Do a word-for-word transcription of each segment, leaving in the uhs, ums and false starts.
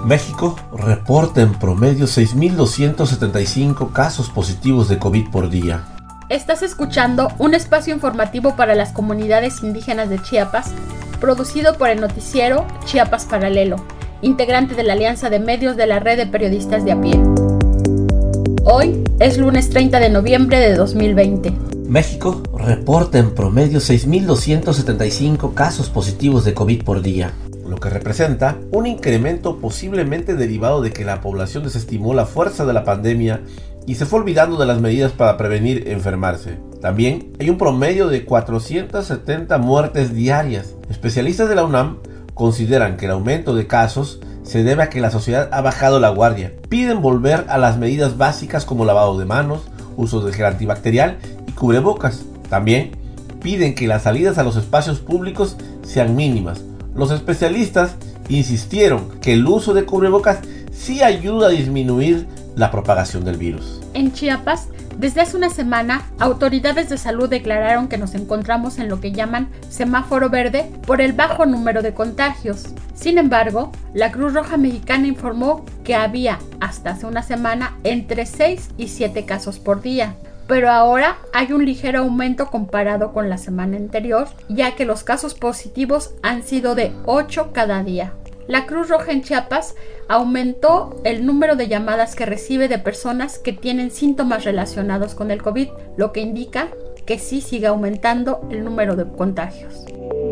México reporta en promedio seis mil doscientos setenta y cinco casos positivos de COVID por día. Estás escuchando un espacio informativo para las comunidades indígenas de Chiapas, producido por el noticiero Chiapas Paralelo, integrante de la Alianza de Medios de la Red de Periodistas de a pie. Hoy es lunes treinta de noviembre de dos mil veinte. México reporta en promedio seis mil doscientos setenta y cinco casos positivos de COVID por día, lo que representa un incremento posiblemente derivado de que la población desestimó la fuerza de la pandemia y se fue olvidando de las medidas para prevenir enfermarse. También hay un promedio de cuatrocientas setenta muertes diarias. Especialistas de la UNAM consideran que el aumento de casos se debe a que la sociedad ha bajado la guardia. Piden volver a las medidas básicas como lavado de manos, uso de gel antibacterial y cubrebocas. También piden que las salidas a los espacios públicos sean mínimas. Los especialistas insistieron que el uso de cubrebocas sí ayuda a disminuir la propagación del virus. En Chiapas, desde hace una semana, autoridades de salud declararon que nos encontramos en lo que llaman semáforo verde por el bajo número de contagios. Sin embargo, la Cruz Roja Mexicana informó que había, hasta hace una semana, entre seis y siete casos por día. Pero ahora hay un ligero aumento comparado con la semana anterior, ya que los casos positivos han sido de ocho cada día. La Cruz Roja en Chiapas aumentó el número de llamadas que recibe de personas que tienen síntomas relacionados con el COVID, lo que indica que sí sigue aumentando el número de contagios.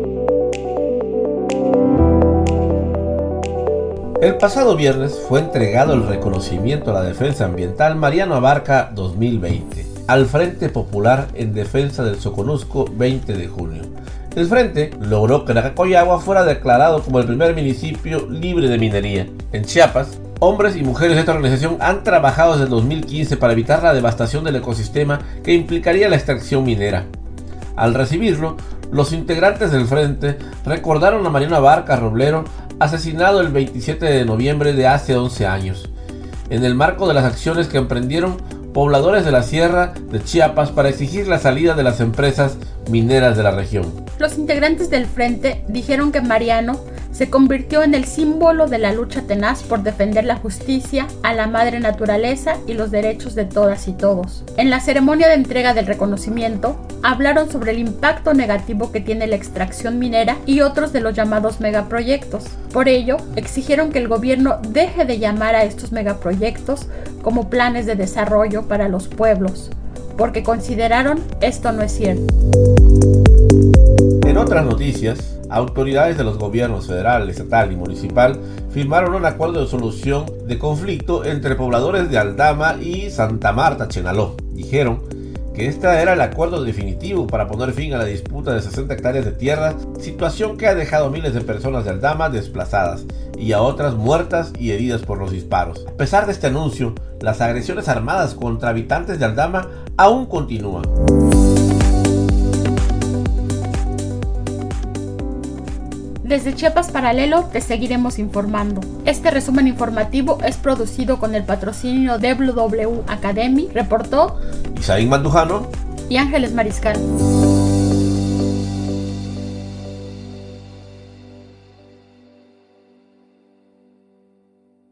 El pasado viernes fue entregado el reconocimiento a la defensa ambiental Mariano Abarca dos mil veinte al Frente Popular en Defensa del Soconusco veinte de junio. El frente logró que Nacacoyagua fuera declarado como el primer municipio libre de minería. En Chiapas, hombres y mujeres de esta organización han trabajado desde el dos mil quince para evitar la devastación del ecosistema que implicaría la extracción minera. Al recibirlo, los integrantes del frente recordaron a Mariano Abarca Roblero, asesinado el veintisiete de noviembre de hace once años, en el marco de las acciones que emprendieron pobladores de la sierra de Chiapas para exigir la salida de las empresas mineras de la región. Los integrantes del frente dijeron que Mariano se convirtió en el símbolo de la lucha tenaz por defender la justicia, a la madre naturaleza y los derechos de todas y todos. En la ceremonia de entrega del reconocimiento, hablaron sobre el impacto negativo que tiene la extracción minera y otros de los llamados megaproyectos. Por ello, exigieron que el gobierno deje de llamar a estos megaproyectos como planes de desarrollo para los pueblos, porque consideraron esto no es cierto. En otras noticias, autoridades de los gobiernos federal, estatal y municipal firmaron un acuerdo de solución de conflicto entre pobladores de Aldama y Santa Marta, Chenaló. Dijeron que este era el acuerdo definitivo para poner fin a la disputa de sesenta hectáreas de tierra, situación que ha dejado a miles de personas de Aldama desplazadas y a otras muertas y heridas por los disparos. A pesar de este anuncio, las agresiones armadas contra habitantes de Aldama aún continúan. Desde Chiapas Paralelo te seguiremos informando. Este resumen informativo es producido con el patrocinio de W W Academy, reportó Isaín Mandujano y Ángeles Mariscal.